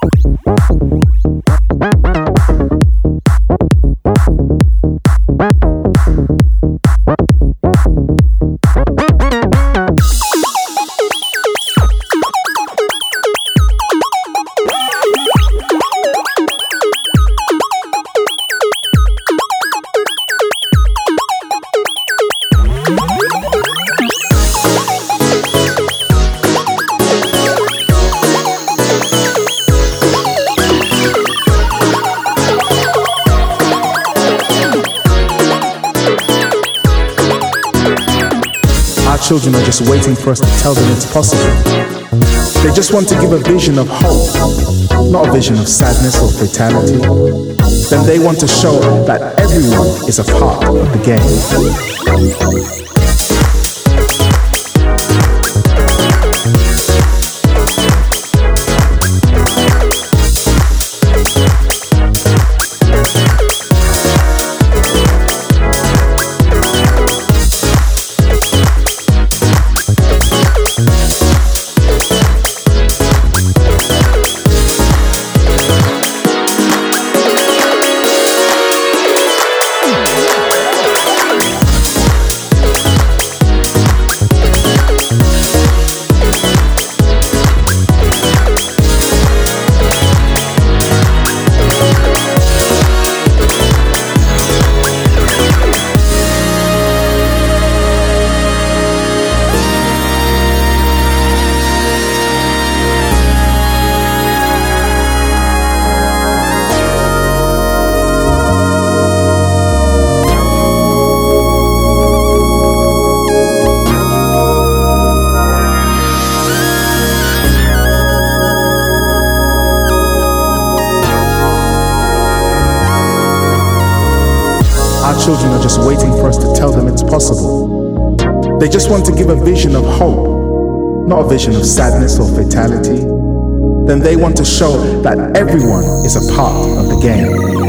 Children are just waiting for us to tell them it's possible. They just want to give a vision of hope, not a vision of sadness or fatality. Then they want to show that everyone is a part of the game. Children are just waiting for us to tell them it's possible. They just want to give a vision of hope, not a vision of sadness or fatality. Then they want to show that everyone is a part of the game.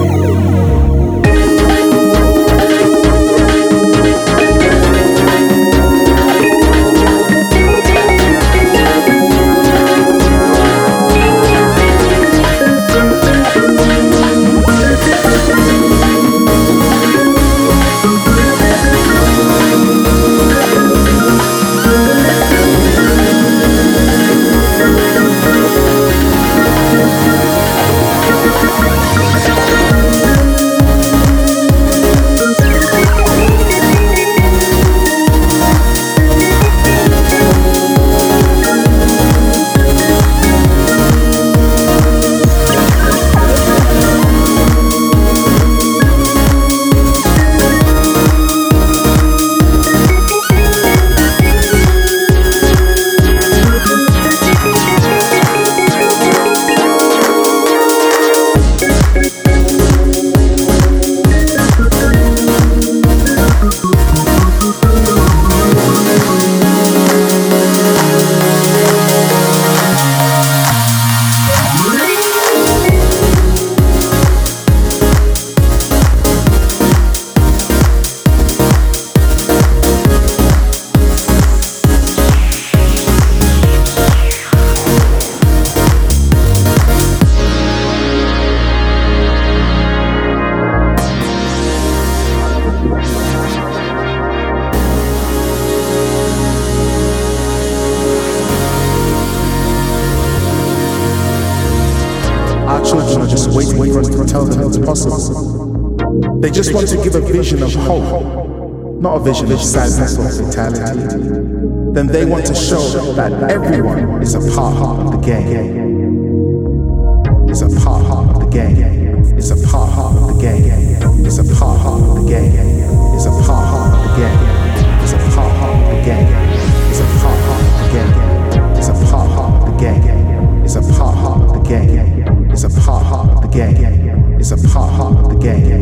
Children are just waiting for us to tell them it's possible. They just want to give a vision of hope, not a vision of sadness or fatality. Then they want to show that everyone is a part of the game. Is a part of the game. Is a part of the game. Is a part of the game. Is a part of the game. Is a part of the game. Is a part of the game. Is a part of the game. Is a part of the game. Is a part of the game. Is a part of the game.